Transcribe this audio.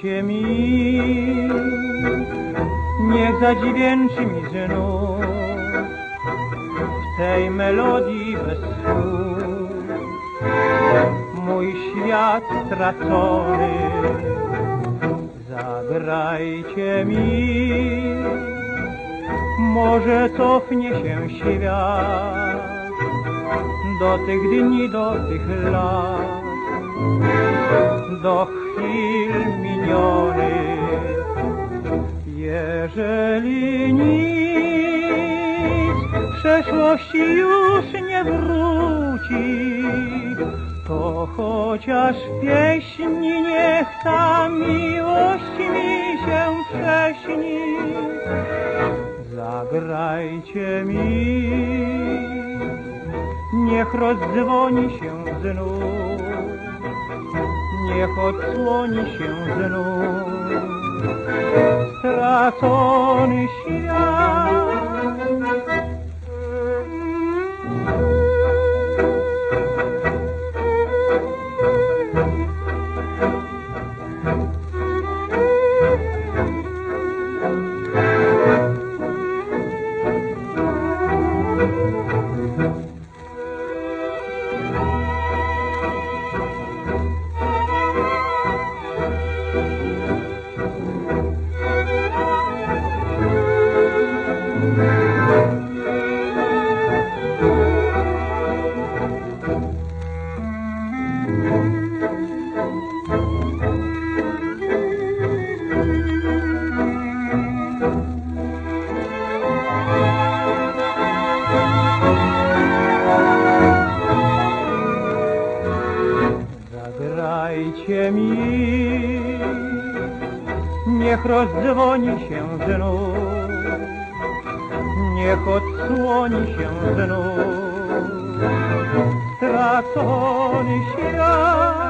Zagrajcie mi, niech zadźwięczy mi znów w tej melodii bez słów mój świat stracony. Zagrajcie mi, może cofnie się świat do tych dni, do tych lat, do chwil minionych. Jeżeli nic w przeszłości już nie wróci, to chociaż w pieśni niech ta miłość mi się prześni. Zagrajcie mi, niech rozdzwoni się znów, niech odsłoni się znów stracony świat. Zagrajcie mi, niech rozdzwoni się znów, niech odsłoni się znów stracony świat.